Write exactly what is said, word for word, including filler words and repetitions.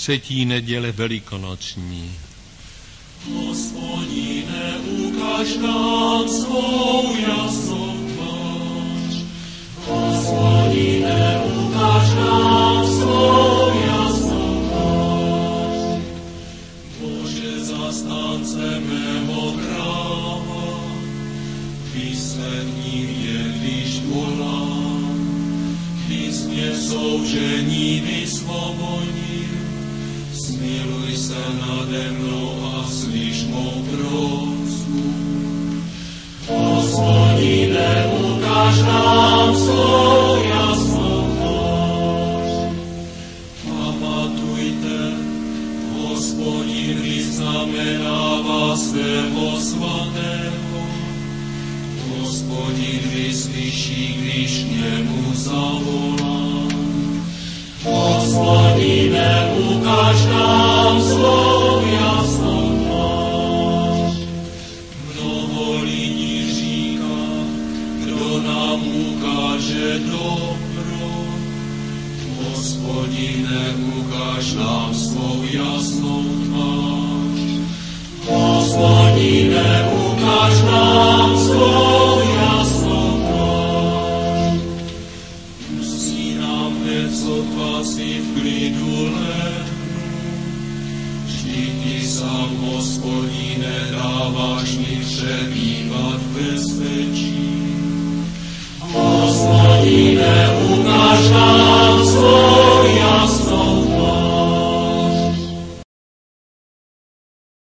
třetí neděle velikonoční. Hospodine, ukáž nám svou jasnou tvář. Hospodine, ukáž nám svou jasnou tvář. Bože, zastánce mého práva, vyslechni mě, když volám. Když mě soužení vysvobodil, smiluj se nade mnou a slyš mou prosbu. Hospodine, ukáž nám svou jasnou tvář. Pamatujte, Hospodin vyznamenává svého svatého. Hospodin vyslyší, když k němu zavolám. Hospodine, ukáž nám svou jasnou tvář. Mnoho lidí říká, kdo nám ukáže dobro. Hospodine, ukáž nám svou jasnou tvář. Hospodine, ukáž nám svou jasnou tvář. Pustí nám hned sotva si v klidu lehnu. Vždyť ty sám, Hospodine, dáváš mi přebývat v bezpečí. Hospodine, ukáž nám svou